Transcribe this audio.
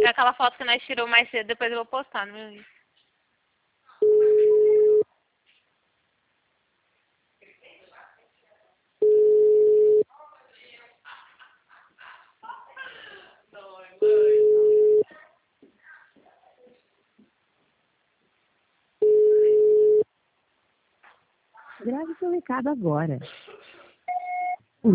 pegar aquela foto que nós tirou mais cedo, depois eu vou postar no meu Insta. Grave seu recado agora.